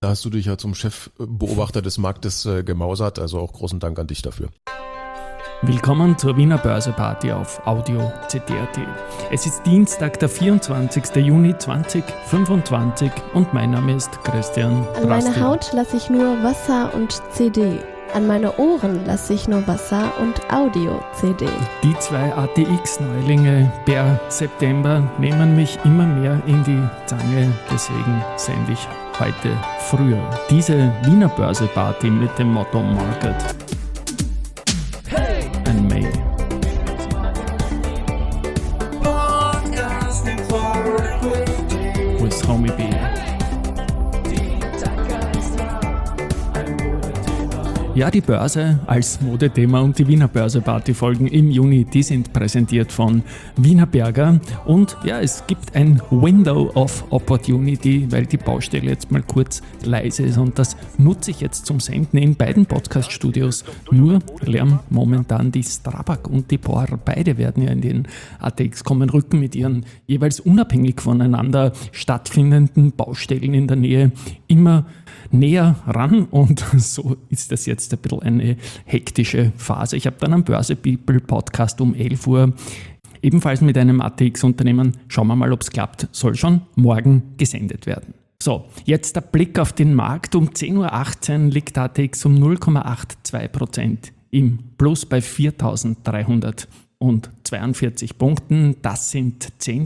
Da hast du dich ja zum Chefbeobachter des Marktes gemausert, also auch großen Dank an dich dafür. Willkommen zur Wiener Börseparty auf Audio CD.at. Es ist Dienstag, der 24. Juni 2025 und mein Name ist Christian An meine Haut lasse ich nur Wasser und CD. An meine Ohren lasse ich nur Wasser und Audio-CD. Die zwei ATX-Neulinge per September nehmen mich immer mehr in die Zange, deswegen sende ich heute früher diese Wiener Börseparty mit dem Motto Market and May. With Homie B. Ja, die Börse als Modethema und die Wiener Börseparty-Folgen im Juni, die sind präsentiert von Wienerberger. Und ja, es gibt ein Window of Opportunity, weil die Baustelle jetzt mal kurz leise ist. Und das nutze ich jetzt zum Senden in beiden Podcast-Studios. Nur lernen momentan die Strabag und die POR. Beide werden ja in den ATX kommen, rücken mit ihren jeweils unabhängig voneinander stattfindenden Baustellen in der Nähe immer näher ran, und so ist das jetzt ein bisschen eine hektische Phase. Ich habe dann am Börse People Podcast um 11 Uhr ebenfalls mit einem ATX-Unternehmen, schauen wir mal, ob es klappt, soll schon morgen gesendet werden. So, jetzt der Blick auf den Markt. Um 10.18 Uhr liegt ATX um 0,82% im Plus bei 4.342 Punkten. Das sind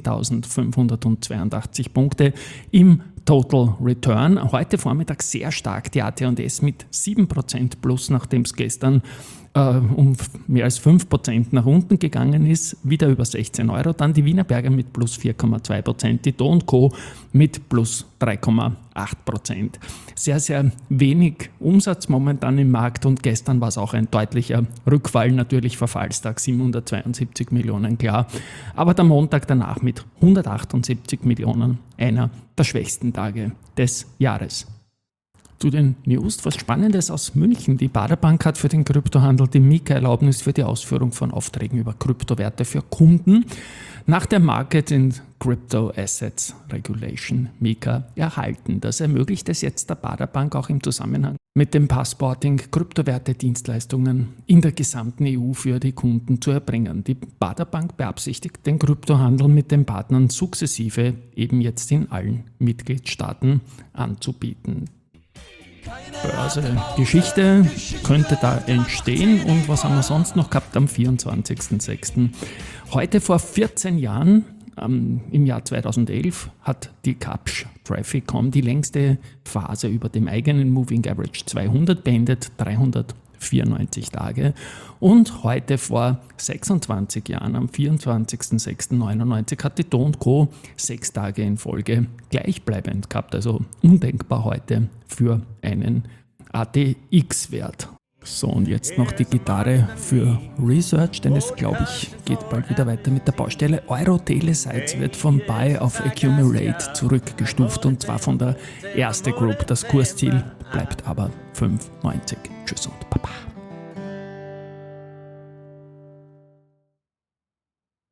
10.582 Punkte im Total Return. Heute Vormittag sehr stark die AT&S mit 7% plus, nachdem es gestern um mehr als 5% nach unten gegangen ist, wieder über 16 Euro. Dann die Wienerberger mit plus 4,2%, die Do & Co. mit plus 3,8%. Sehr, sehr wenig Umsatz momentan im Markt, und gestern war es auch ein deutlicher Rückfall, natürlich Verfallstag 772 Millionen, klar. Aber der Montag danach mit 178 Millionen, einer der schwächsten Tage des Jahres. Zu den News, was Spannendes aus München. Die Baderbank hat für den Kryptohandel die MiCA-Erlaubnis für die Ausführung von Aufträgen über Kryptowerte für Kunden nach der Market in Crypto Assets Regulation MiCA erhalten. Das ermöglicht es jetzt der Baderbank auch im Zusammenhang mit dem Passporting Kryptowerte-Dienstleistungen in der gesamten EU für die Kunden zu erbringen. Die Baderbank beabsichtigt, den Kryptohandel mit den Partnern sukzessive eben jetzt in allen Mitgliedstaaten anzubieten. Börse-Geschichte könnte da entstehen. Und was haben wir sonst noch gehabt am 24.06.? Heute vor 14 Jahren, im Jahr 2011, hat die Kapsch Traffic.com die längste Phase über dem eigenen Moving Average 200 beendet, 394 Tage. Und heute vor 26 Jahren, am 24.06.99, hat die Do & Co. 6 Tage in Folge gleichbleibend gehabt. Also undenkbar heute für einen ATX-Wert. So, und jetzt noch die Gitarre für Research, denn es, glaube ich, geht bald wieder weiter mit der Baustelle. Euro-Telesites wird von Buy auf Accumulate zurückgestuft, und zwar von der Erste Group. Das Kursziel bleibt aber 5,90. Tschüss und Baba.